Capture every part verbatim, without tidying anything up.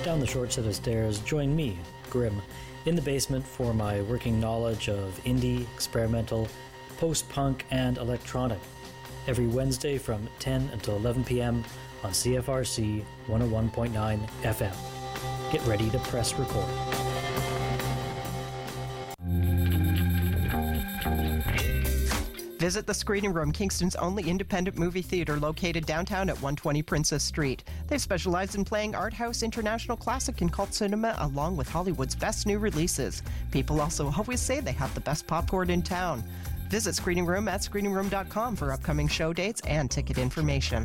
Down the short set of stairs, join me, Grim, in the basement for my working knowledge of indie, experimental, post-punk, and electronic. Every Wednesday from ten until eleven p.m. on C F R C one oh one point nine F M. Get ready to press record. Visit the Screening Room, Kingston's only independent movie theater located downtown at one twenty Princess Street. They've specialized in playing art house, international classic, and cult cinema, along with Hollywood's best new releases. People also always say they have the best popcorn in town. Visit Screening Room at screening room dot com for upcoming show dates and ticket information.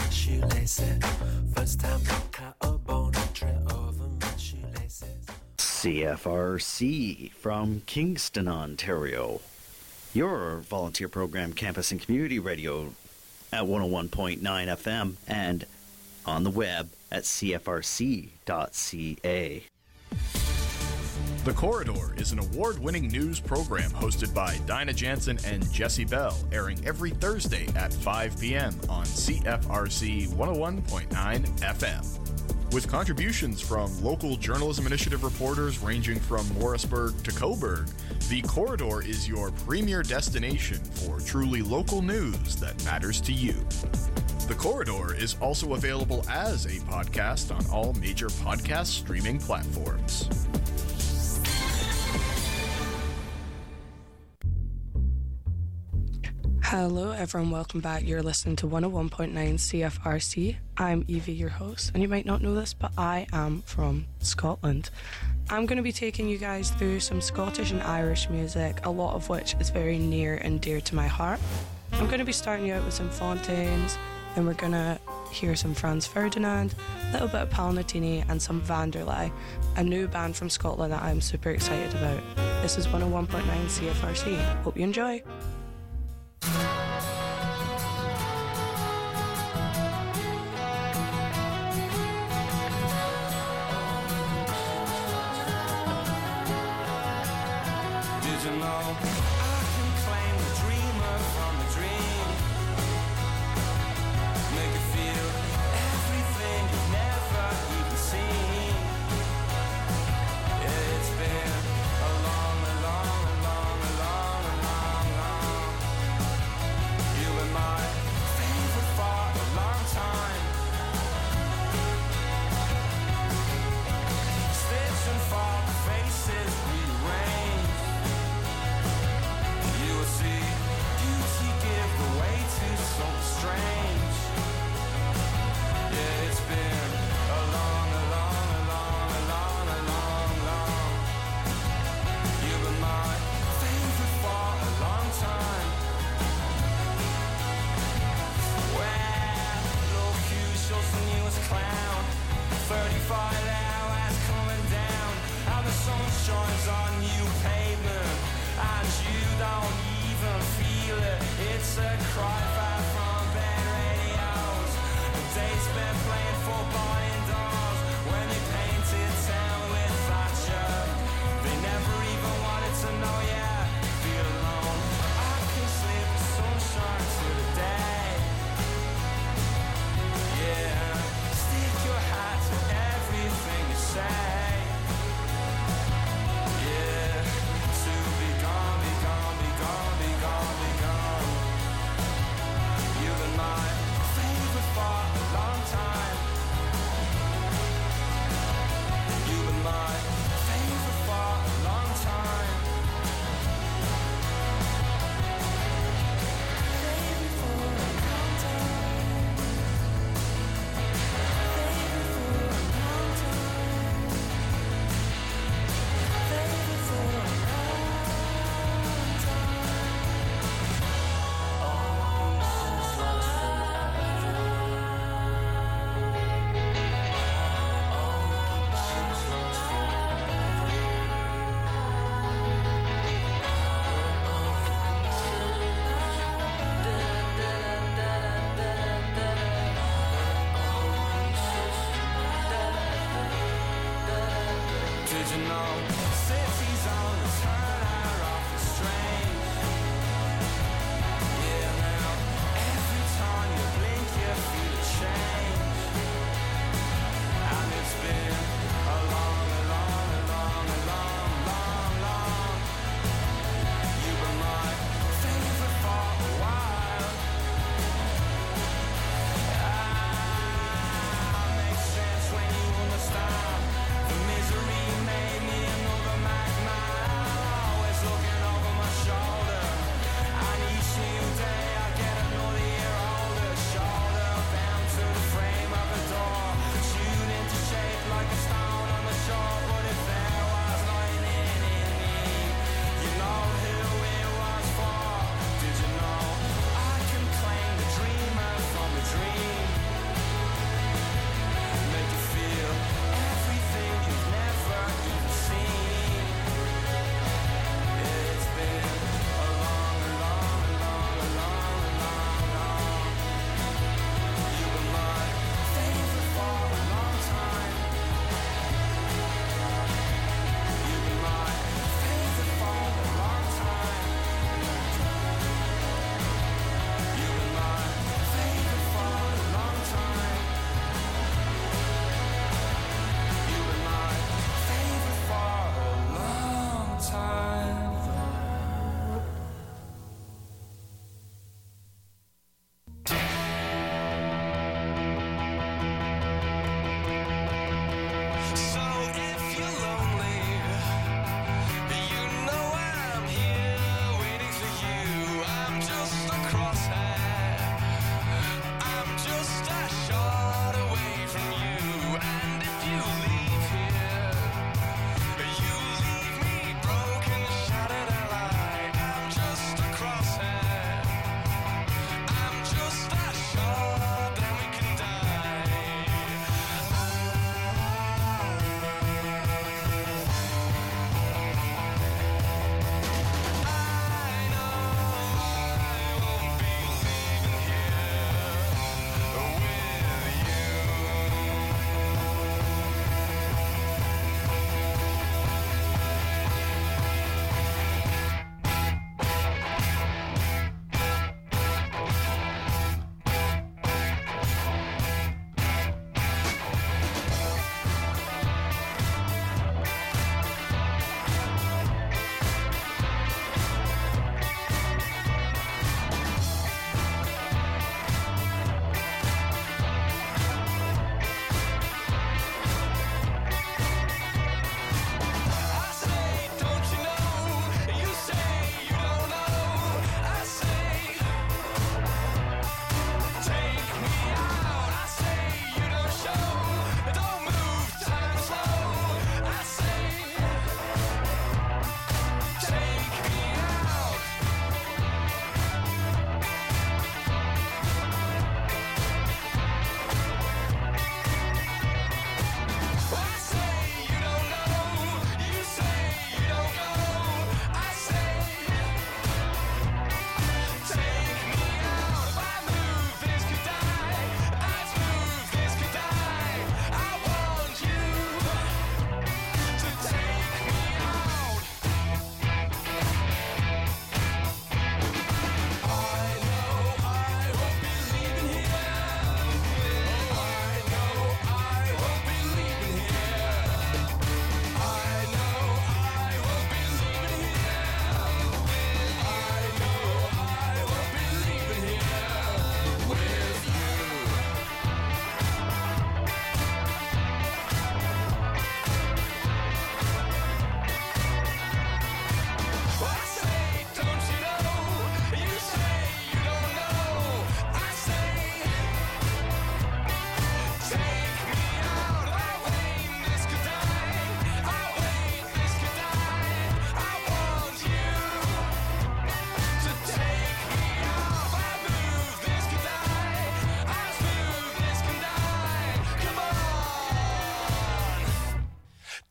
C F R C from Kingston, Ontario. Your volunteer program, campus and community radio at one oh one point nine F M and on the web at c f r c dot c a. The Corridor is an award-winning news program hosted by Dinah Jansen and Jesse Bell, airing every Thursday at five p.m. on C F R C one oh one point nine F M. With contributions from local journalism initiative reporters ranging from Morrisburg to Cobourg, The Corridor is your premier destination for truly local news that matters to you. The Corridor is also available as a podcast on all major podcast streaming platforms. Hello everyone, welcome back. You're listening to one oh one point nine C F R C. I'm Evie, your host, and you might not know this, but I am from Scotland. I'm going to be taking you guys through some Scottish and Irish music, a lot of which is very near and dear to my heart. I'm going to be starting you out with some Fontaines, then we're going to hear some Franz Ferdinand, a little bit of Paul Nutini, and some Vanderlei, a new band from Scotland that I'm super excited about. This is one oh one point nine C F R C. Hope you enjoy. Change, and it's been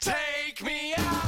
Take me out.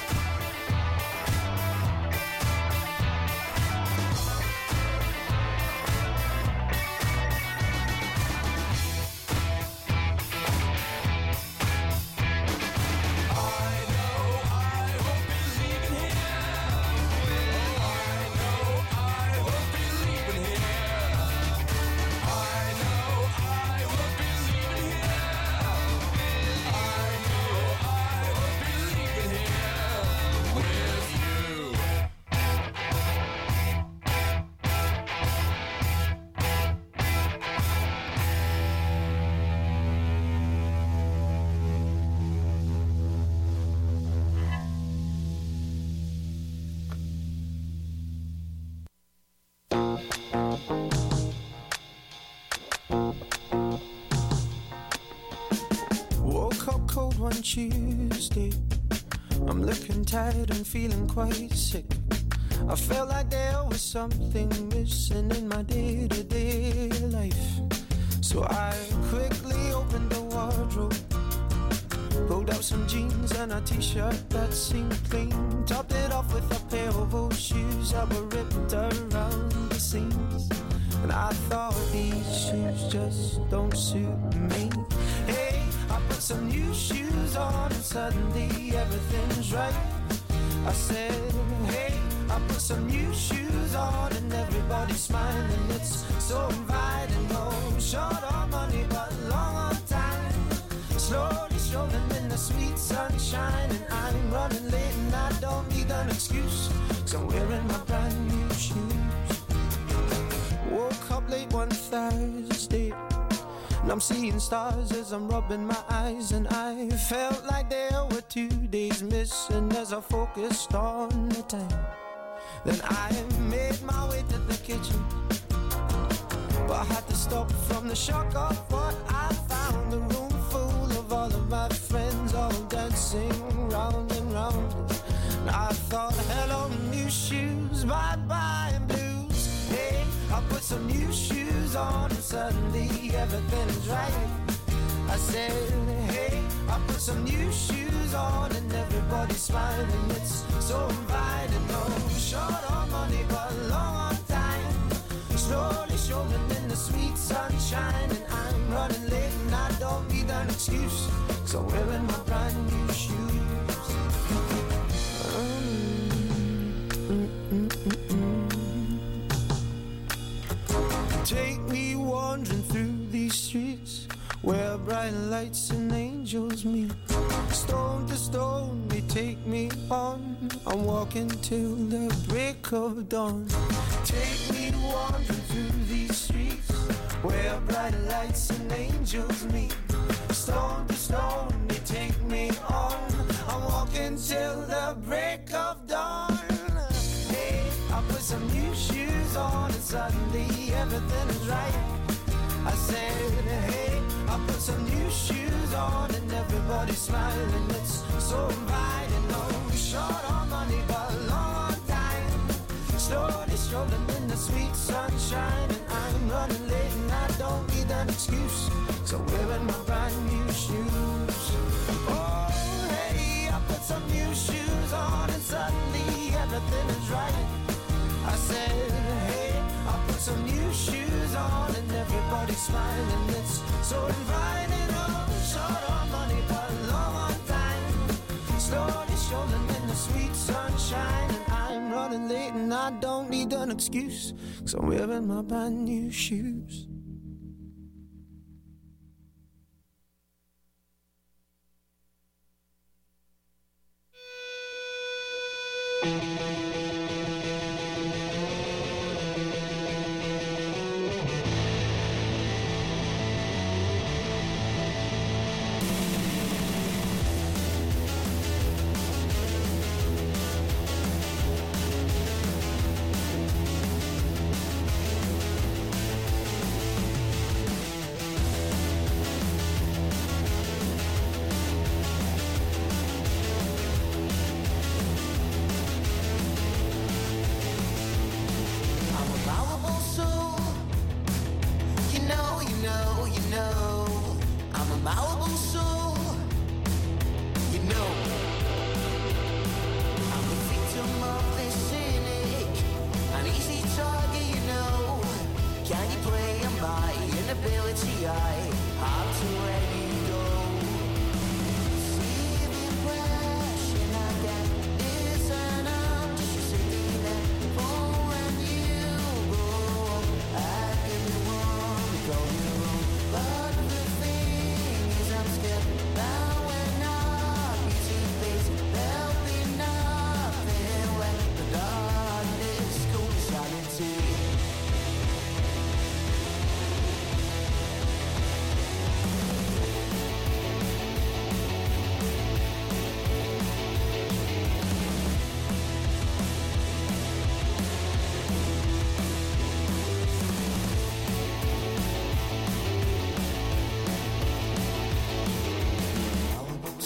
Tuesday, I'm looking tired and feeling quite sick. I felt like there was something missing in my day-to-day life. So I quickly opened the wardrobe, pulled out some jeans and a t-shirt that seemed clean, topped it off with a pair of old shoes that were ripped around the seams. And I thought these shoes just don't suit me. Hey, I put some new shoes on and suddenly everything's right. I said, hey, I put some new shoes on and everybody's smiling. It's so inviting, no short on money but long on time. Slowly strolling in the sweet sunshine, and I'm running late and I don't need an excuse, 'cause I'm wearing my brand new shoes. Woke up late one Thursday, and I'm seeing stars as I'm rubbing my eyes, and I felt like there were two days missing as I focused on the time. Then I made my way to the kitchen, but I had to stop from the shock of what I found. A room full of all of my friends, all dancing round and round. And I thought, hello new shoes, bye-bye blues. Hey, I put some new shoes on and suddenly everything's right. I said, hey, I put some new shoes on and everybody's smiling. It's so inviting, no short on money but long on time. Slowly strolling in the sweet sunshine, and I'm running late and I don't need an excuse, 'cause I'm wearing my brand new shoes. Take me wandering through these streets where bright lights and angels meet. Stone to stone they take me on, I'm walking till the break of dawn. Take me wandering through these streets where bright lights and angels meet. Stone to stone they take me on, I'm walking till the break of dawn. Hey, I put some new shoes on and suddenly everything is right. I said, hey, I put some new shoes on and everybody's smiling. It's so inviting, no short on money but long on time. Slowly strolling in the sweet sunshine, and I'm running late and I don't need an excuse, so I'm wearing my brand new shoes. Oh, hey, I put some new shoes on and suddenly everything is right. I said, hey, I put some new shoes on and everybody's smiling. It's so inviting, oh, short on money but long on time. Slowly strolling in the sweet sunshine, and I'm running late and I don't need an excuse, 'cause I'm wearing my brand new shoes.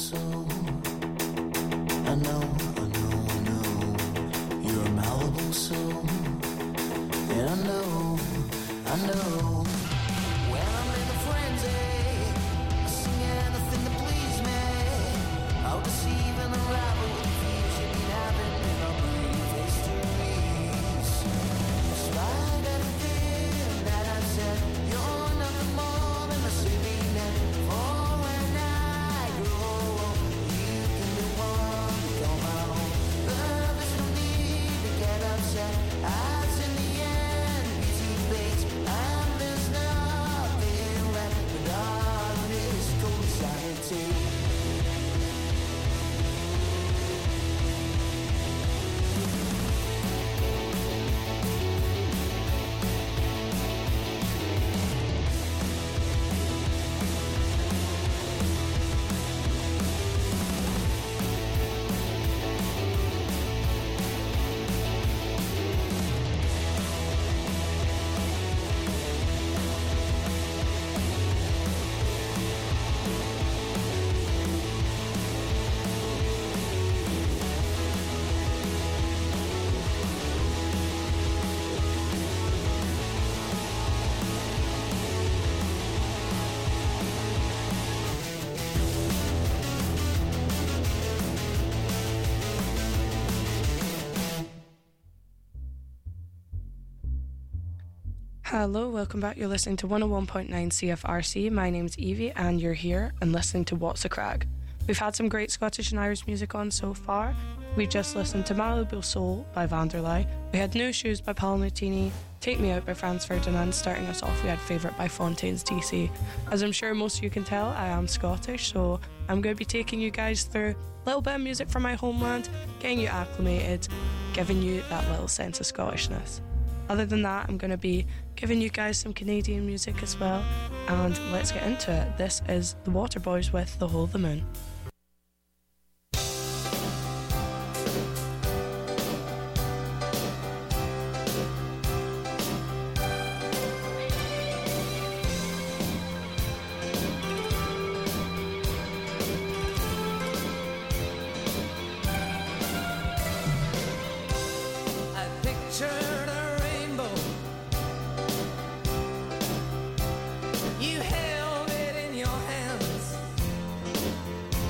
soul. I know, I know, I know. You're a Malibu soul. And I know, I know. When I'm in a frenzy, I sing anything to please me. I'll deceive and unravel the fears you've been having in our brief histories. Despite everything that I've said, you're nothing more than a city net. For when I grow up, you can be one to come home. Love is no need to get upset. As in the end, beauty fades, and there's nothing left but darkness, cold anxiety. Hello, welcome back. You're listening to one oh one point nine C F R C. My name's Evie, and you're here and listening to What's a Crag. We've had some great Scottish and Irish music on so far. We just listened to Malibu Soul by Vanderlei. We had No Shoes by Paul Nutini, Take Me Out by Franz Ferdinand. Starting us off, we had Favourite by Fontaines D C. As I'm sure most of you can tell, I am Scottish, so I'm going to be taking you guys through a little bit of music from my homeland, getting you acclimated, giving you that little sense of Scottishness. Other than that, I'm going to be giving you guys some Canadian music as well, and let's get into it. This is the Waterboys with The Hole of the Moon. I pictured a rainbow. You held it in your hands.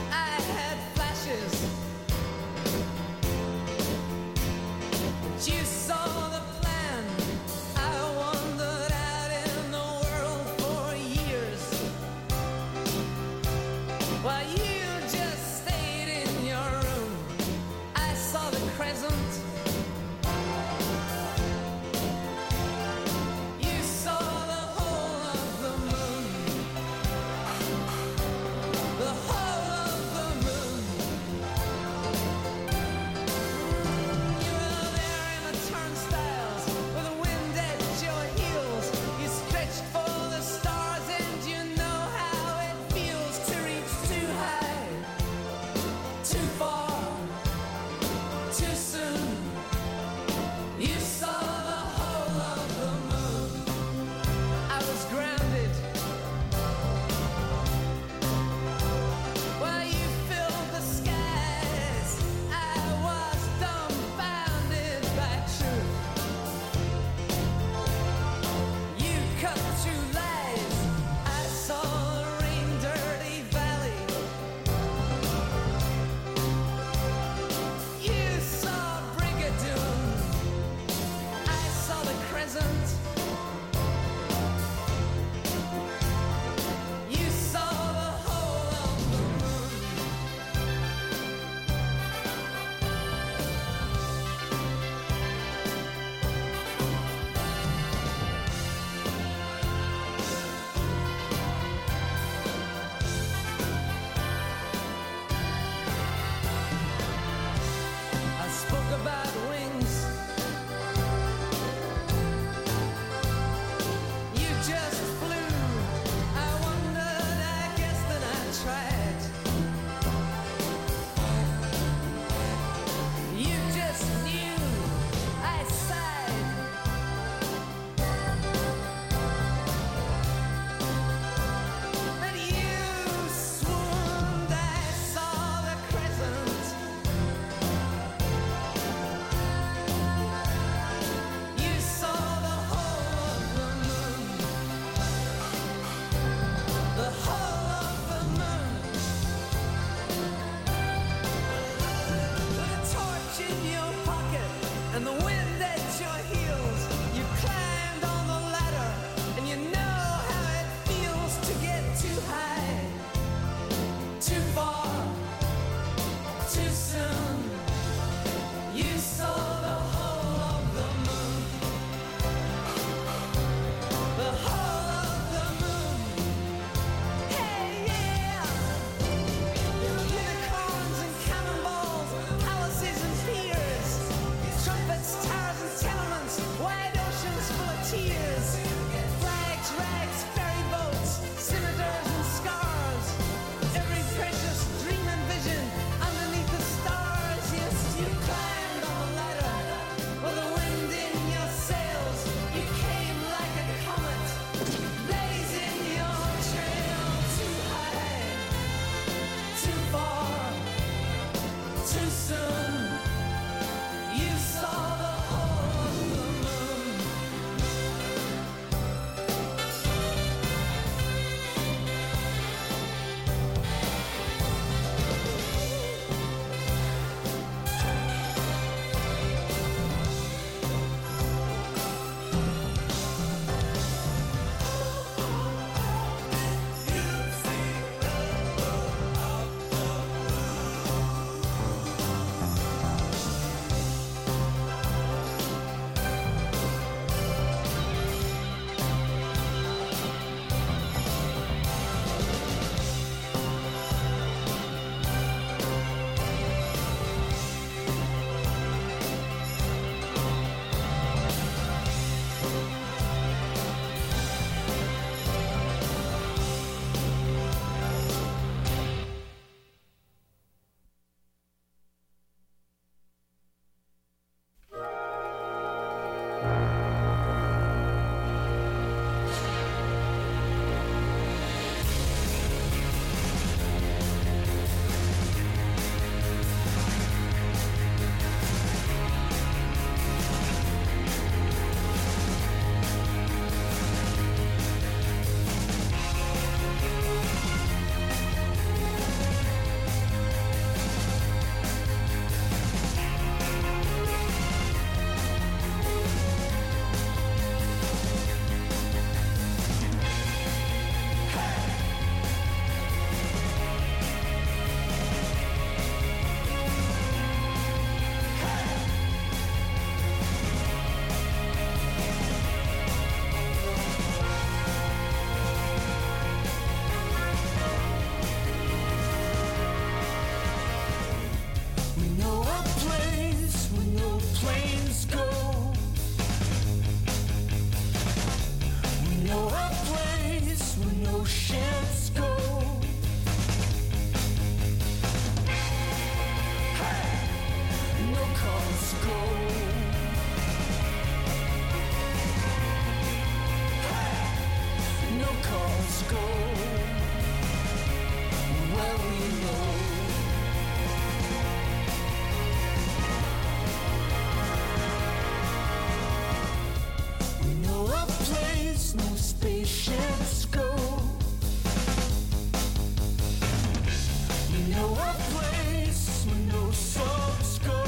know a place where no souls go.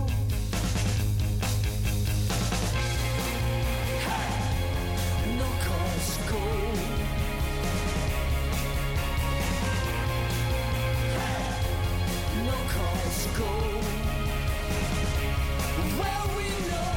Hey, no cars go. Hey, no cars go. Well, we know.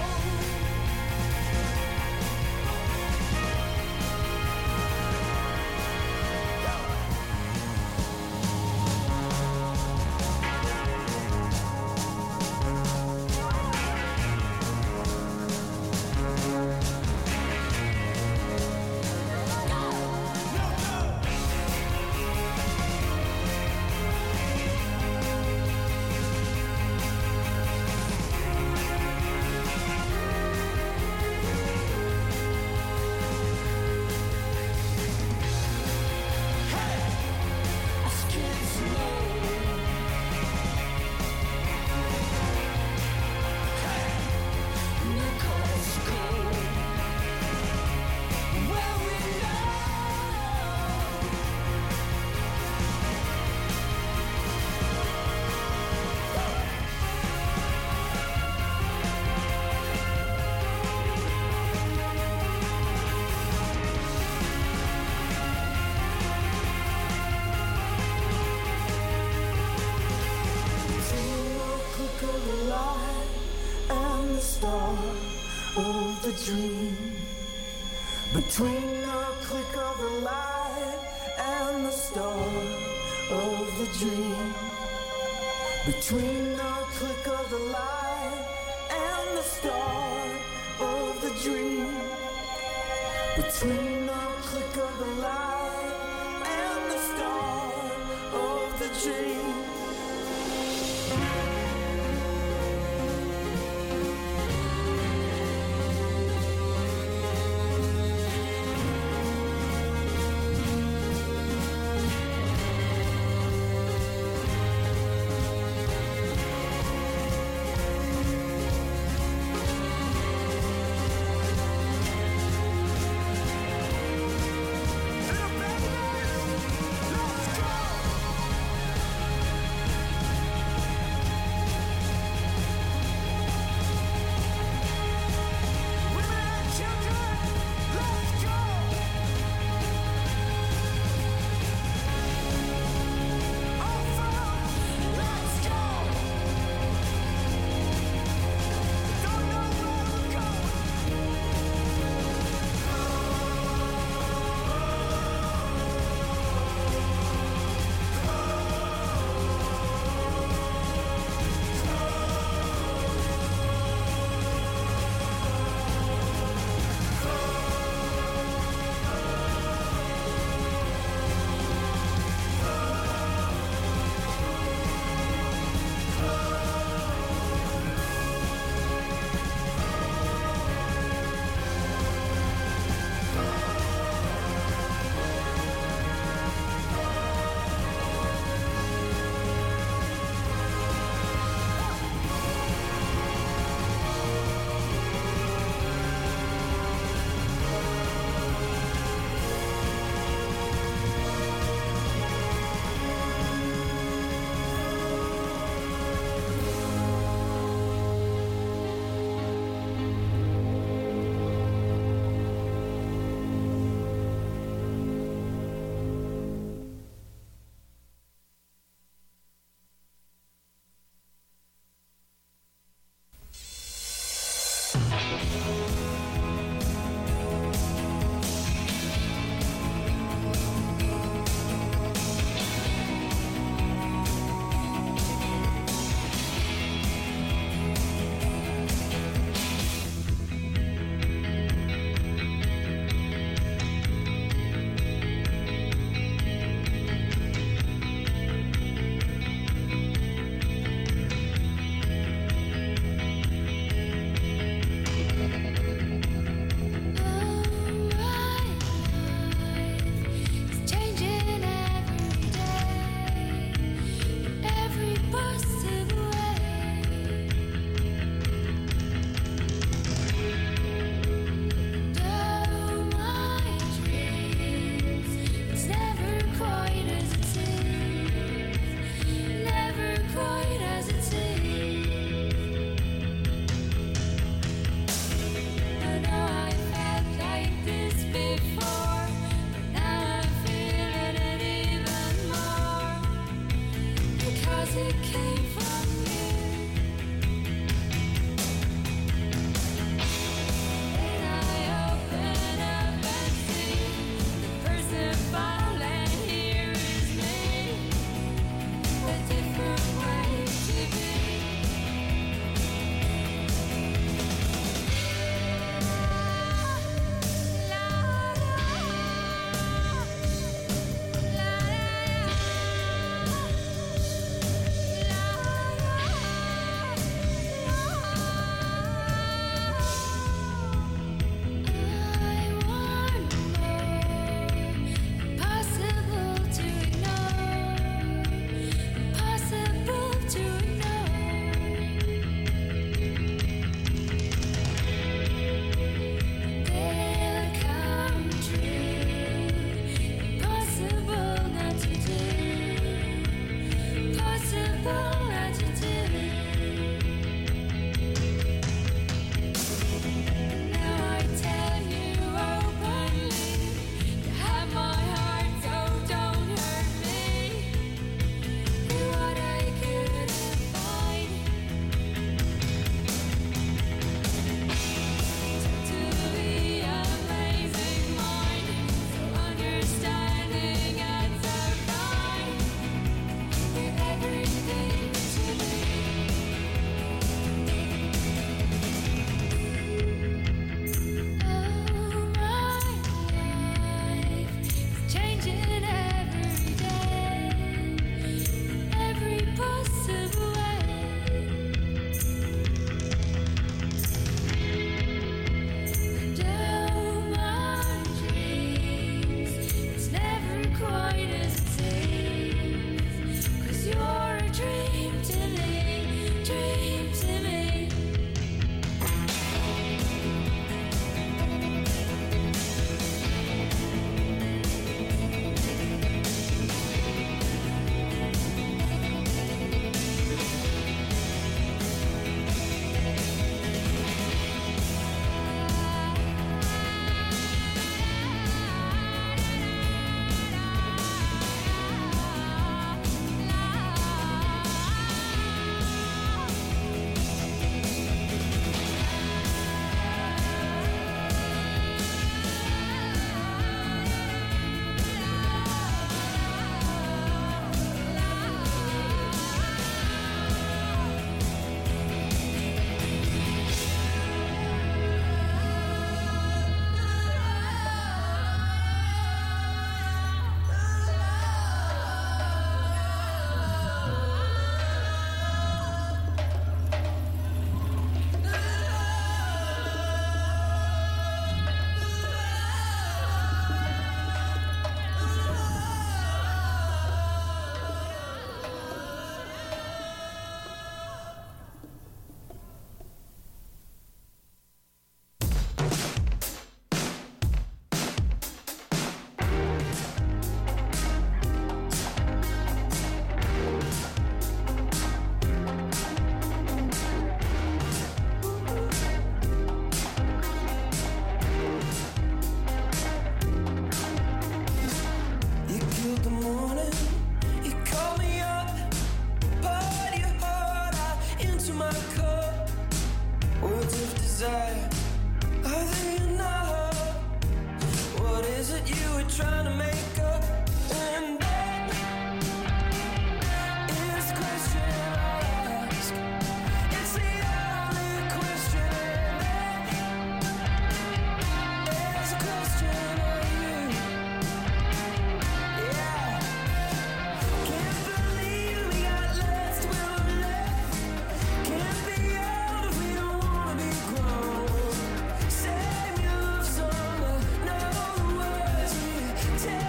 Between the click of the light and the start of the dream. Between the click of the light and the start of the dream. Between the click of the light and the start of the dream. Tell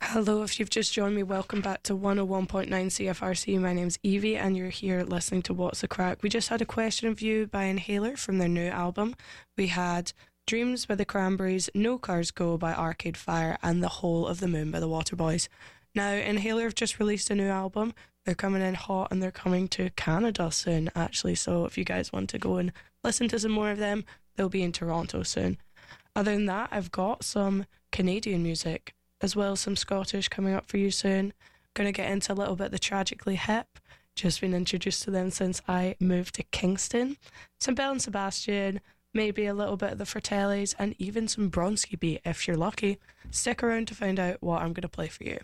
Hello, if you've just joined me, welcome back to one oh one point nine C F R C. My name's Evie and you're here listening to What's the Crack. We just had a question of you by Inhaler from their new album. We had Dreams by the Cranberries, No Cars Go by Arcade Fire, and The Whole of the Moon by the Waterboys. Now, Inhaler have just released a new album. They're coming in hot and they're coming to Canada soon, actually. So if you guys want to go and listen to some more of them, they'll be in Toronto soon. Other than that, I've got some Canadian music, as well as some Scottish coming up for you soon. Going to get into a little bit of the Tragically Hip. Just been introduced to them since I moved to Kingston. Some Belle and Sebastian, maybe a little bit of the Fratellis, and even some Bronski Beat if you're lucky. Stick around to find out what I'm going to play for you.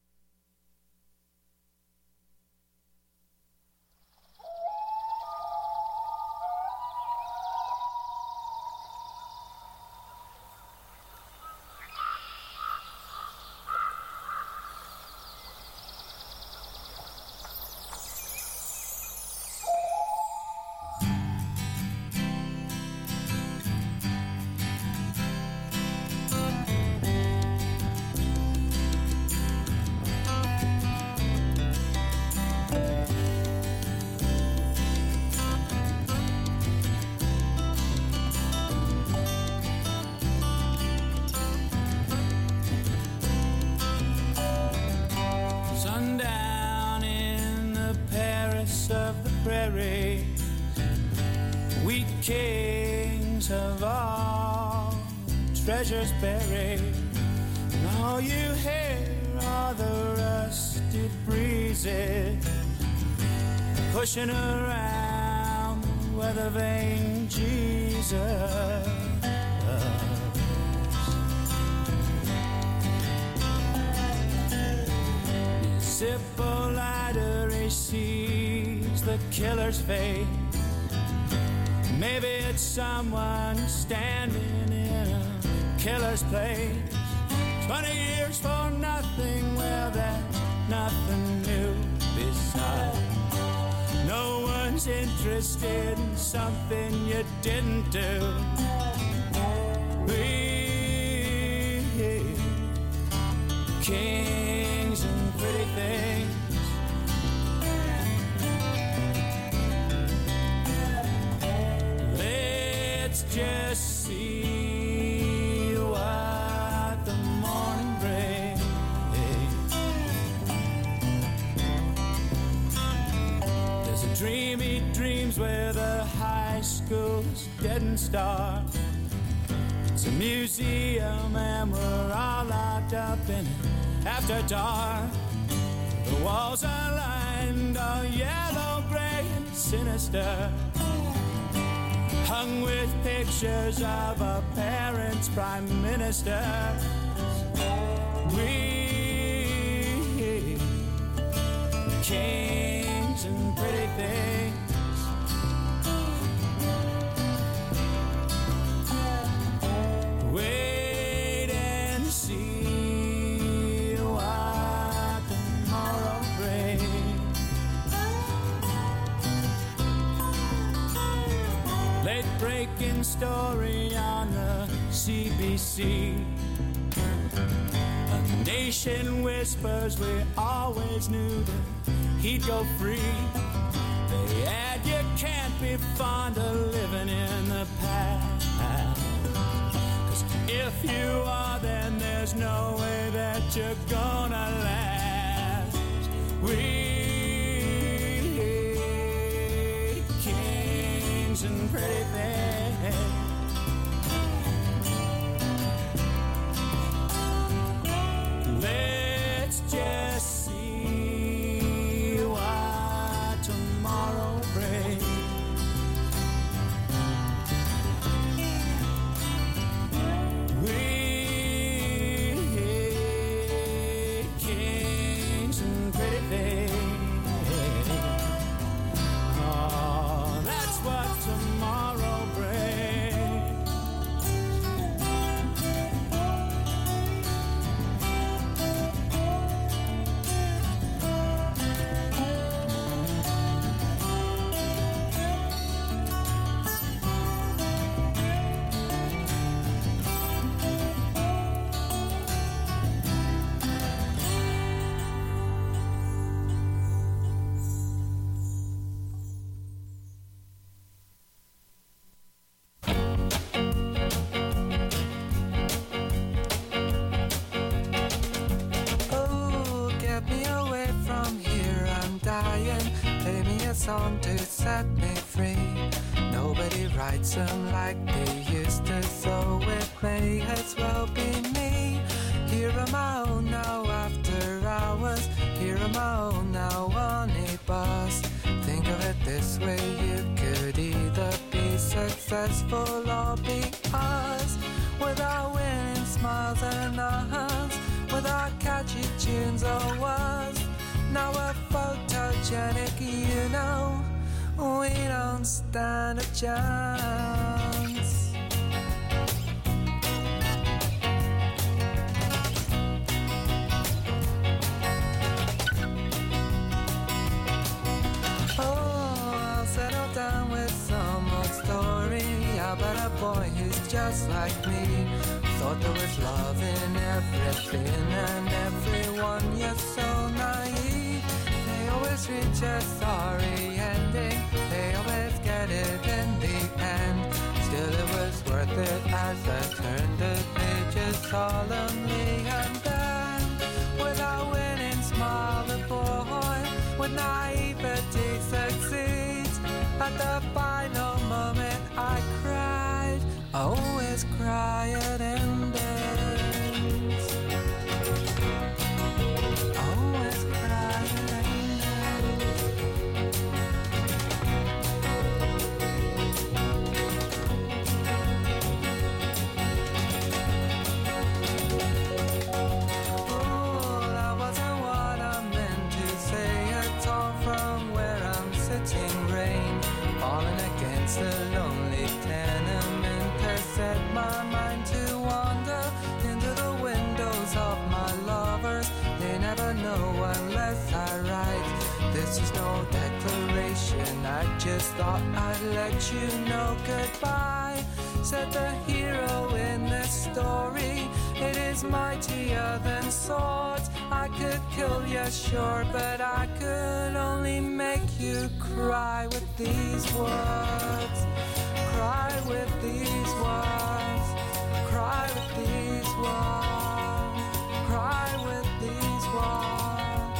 Treasures buried, and all you hear are the rusted breezes pushing around where the vain Jesus. Hippolyta, he sees the killer's fate. Maybe it's someone standing in a killer's place. Twenty years for nothing, well, there's nothing new besides. No one's interested in something you didn't do. We kings and pretty things. Let's just see what the morning brings. There's a dream he dreams where the high school's dead and stark. It's a museum and we're all locked up in it after dark. The walls are lined all yellow, gray and sinister, hung with pictures of our parents' prime ministers. We kings and pretty things. Wait and see what tomorrow brings. Late breaking story on the C B C. A nation whispers we always knew that he'd go free. They add you can't be fond of living in the past. If you are, then there's no way that you're gonna last. We kings and pretty things. Let's just see what tomorrow brings. Oh, that's what tomorrow brings. song to set me free. Nobody writes them like they used to, so it may as well be me. Here am I own now after hours. Here am I own now on a bus. Think of it this way, you could either be successful or be us. Without winning smiles and hugs, without catchy tunes or words. Now we're photogenic, you know, we don't stand a chance. About a boy who's just like me. Thought there was love in everything and everyone, you're so naive. They always reach a sorry ending, they always get it in the end. Still it was worth it as I turned the pages solemnly. And then, without winning, smile the boy with naivety succeeds. At the final moment I cried, I always cry at endings. I always cry at Oh, that wasn't what I meant to say at all. From where I'm sitting, rain falling against the lonely tenement has set my mind to wander into the windows of my lovers. They never know unless I write. This is no declaration, I just thought I'd let you know goodbye. Said the hero in this story, it is mightier than swords. I could kill you, sure, but I could only make you cry with these words. Cry with these words. Cry with these words. Cry with these words.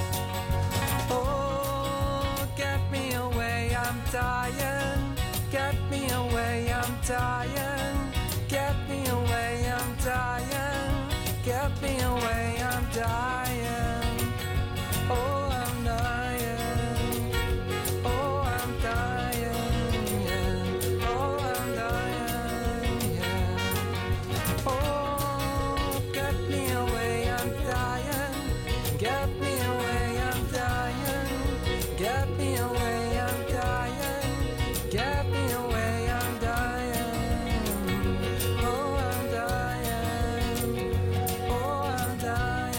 Oh, get me away, I'm dying. Get me away, I'm dying. Get me away, I'm dying. Get me away, I'm dying. Oh, I'm dying. Oh, I'm dying, yeah. Oh, I'm dying, yeah. Oh, get me away, I'm dying. Get me away, I'm dying. Get me away, I'm dying. Get me away, I'm dying. Oh, I'm dying. Oh, I'm dying.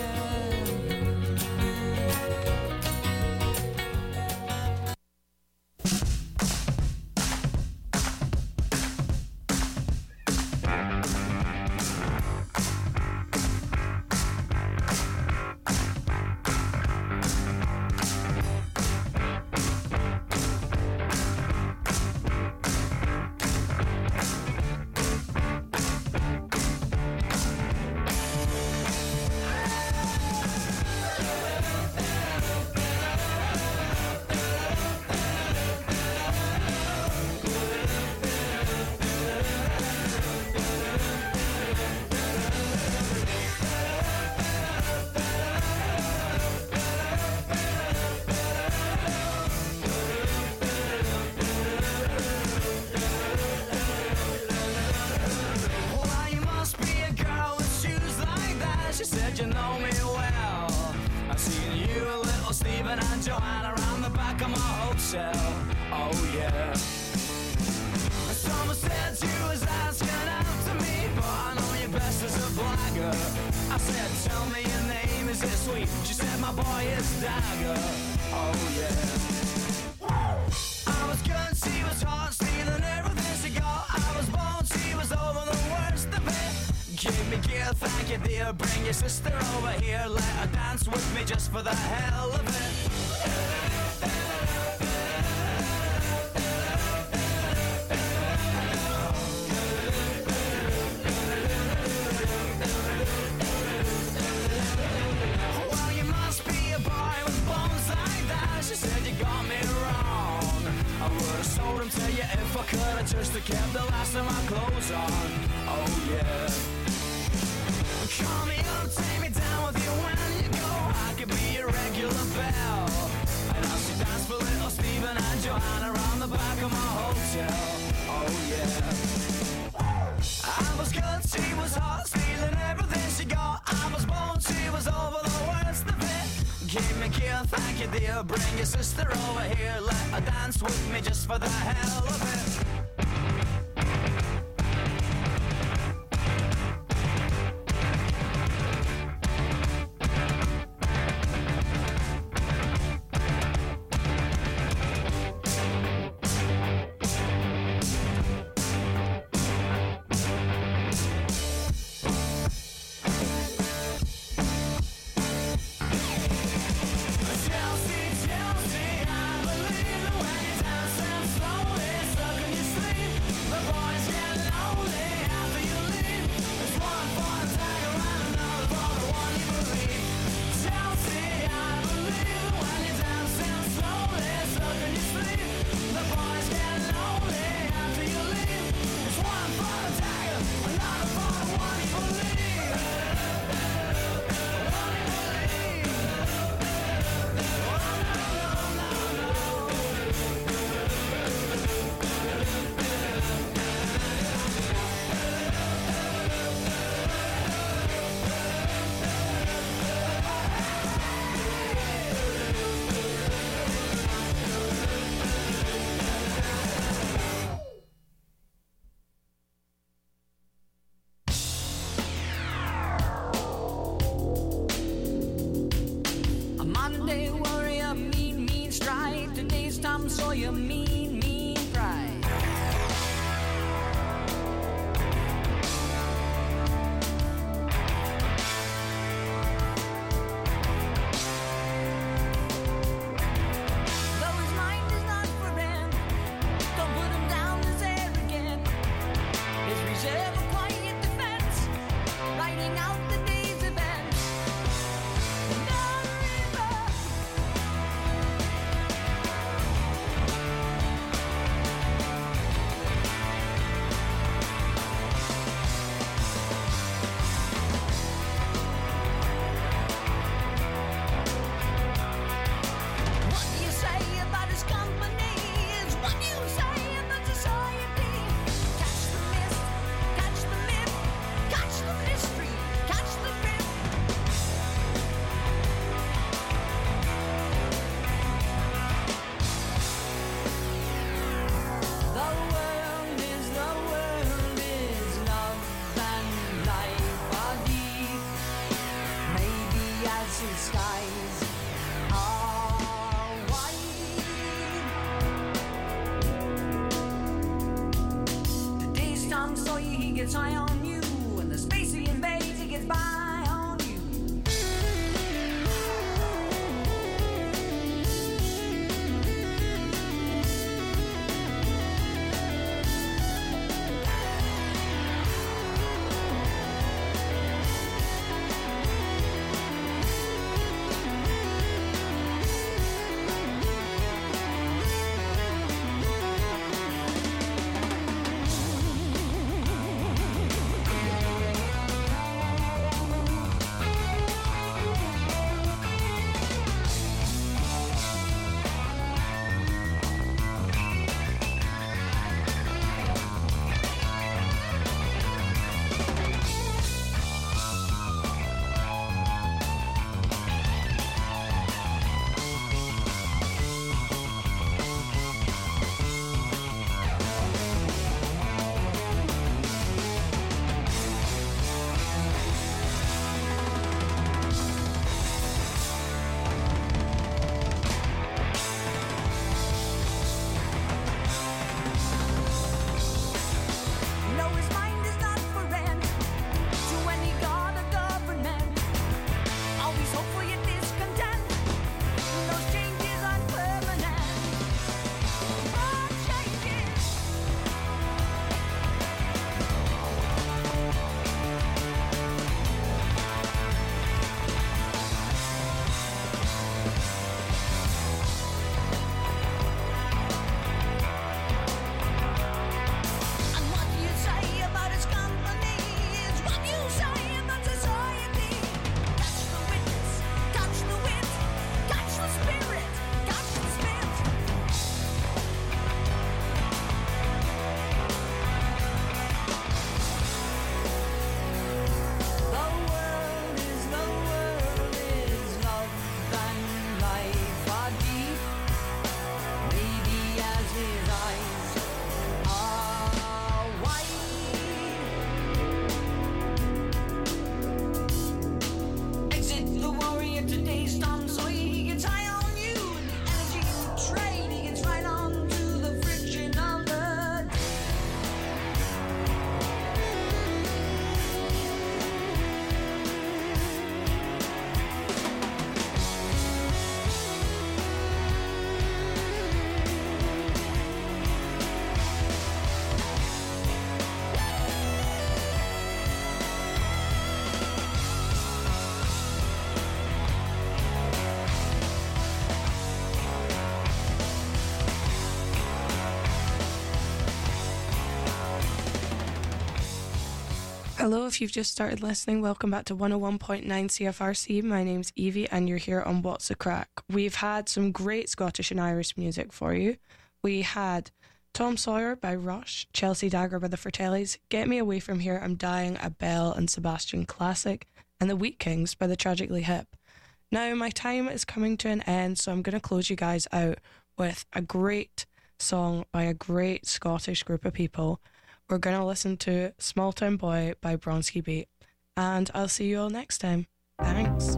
Well, you must be a girl with shoes like that. She said you know me well. I've seen you, little Stephen and Joanna around the back of my hotel. Oh yeah. Someone said you was asking after me, but I know you best as a blagger. I said, tell me your name, is it sweet? She said, my boy is Dagger. Oh yeah. I was good, she was hot, stealing everything she got. I was bold, she was over the worst of it. Give me gear, thank you dear. Bring your sister over here, let her dance with me just for the hell of it. Well, you must be a boy with bones like that. She said you got me wrong. song. Oh yeah. Call me up, take me down with you when you go. I could be a regular belle. And I'll see dance for little Stephen and Joanna around the back of my hotel. Oh yeah. I was good, she was hot, stealing everything she got. I was bold, she was over the worst of it. Give me a kiss, thank you dear. Bring your sister over here, let her dance with me just for the hell of it. Chelsea, Chelsea, I believe that when you dance and slowly suck on your Hello, if you've just started listening, welcome back to one oh one point nine C F R C. My name's Evie and you're here on What's the Crack. We've had some great Scottish and Irish music for you. We had Tom Sawyer by Rush, Chelsea Dagger by the Fratellis, Get Me Away From Here, I'm Dying, a Belle and Sebastian classic, and The Wheat Kings by the Tragically Hip. Now, my time is coming to an end, so I'm going to close you guys out with a great song by a great Scottish group of people. We're going to listen to Small Town Boy by Bronski Beat. And I'll see you all next time. Thanks.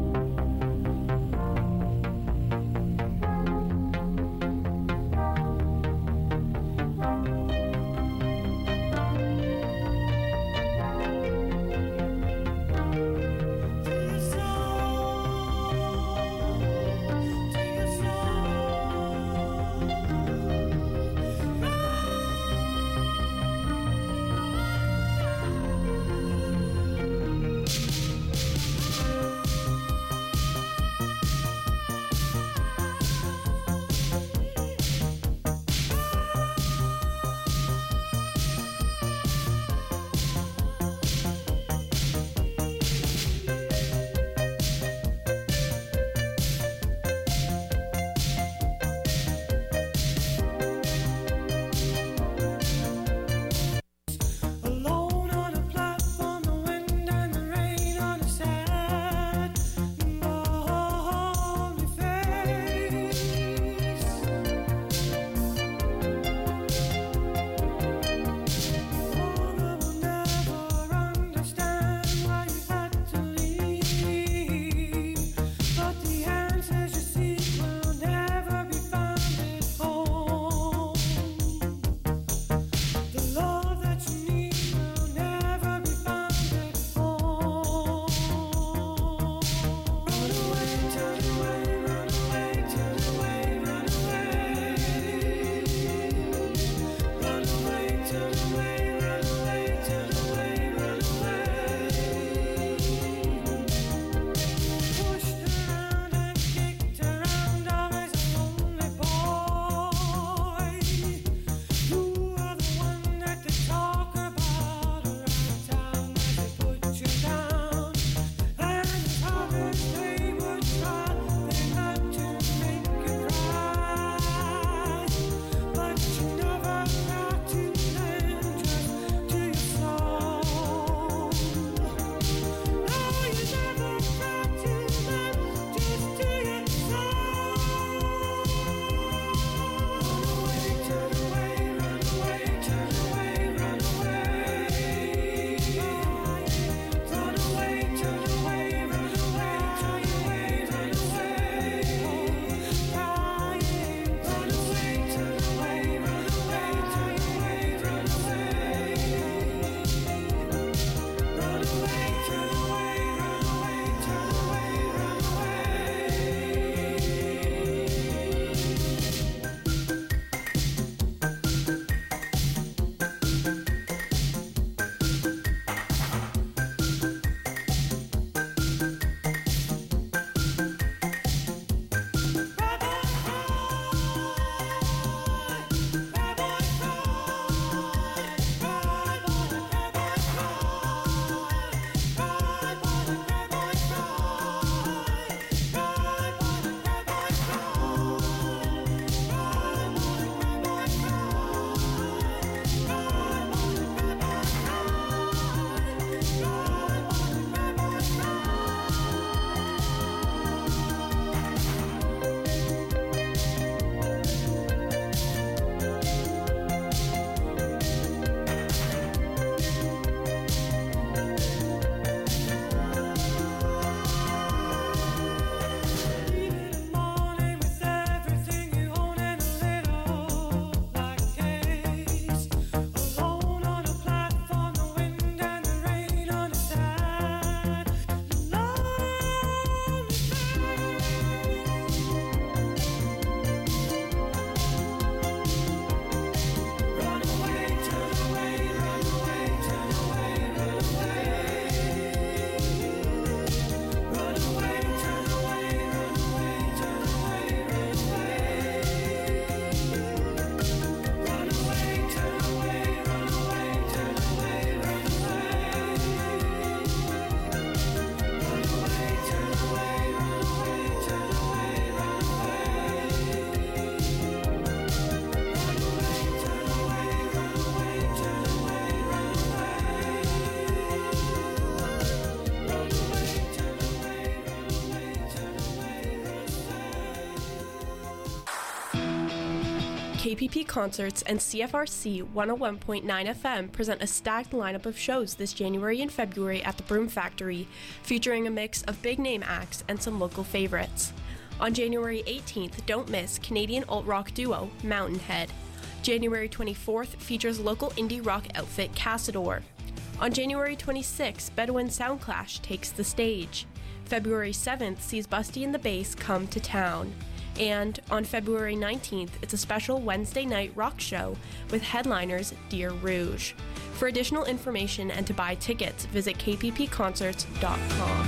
K P P Concerts and C F R C one oh one point nine F M present a stacked lineup of shows this January and February at the Broom Factory, featuring a mix of big-name acts and some local favorites. On January eighteenth, don't miss Canadian alt-rock duo Mountainhead. January twenty-fourth features local indie rock outfit Cassador. On January twenty-sixth, Bedouin Soundclash takes the stage. February seventh sees Busty and the Bass come to town. And on February nineteenth, it's a special Wednesday night rock show with headliners Deer Rouge. For additional information and to buy tickets, visit k p p concerts dot com.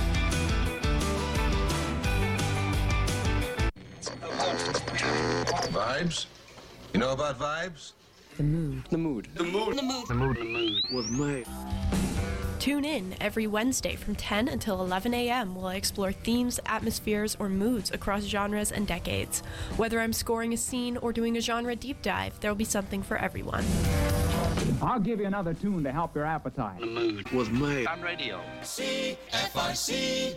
Vibes? You know about vibes? The mood. The mood. The mood. The mood. The mood. The mood with me. Tune in every Wednesday from ten until eleven a.m. while I explore themes, atmospheres, or moods across genres and decades. Whether I'm scoring a scene or doing a genre deep dive, there will be something for everyone. I'll give you another tune to help your appetite. The mood with me. On radio. C F R C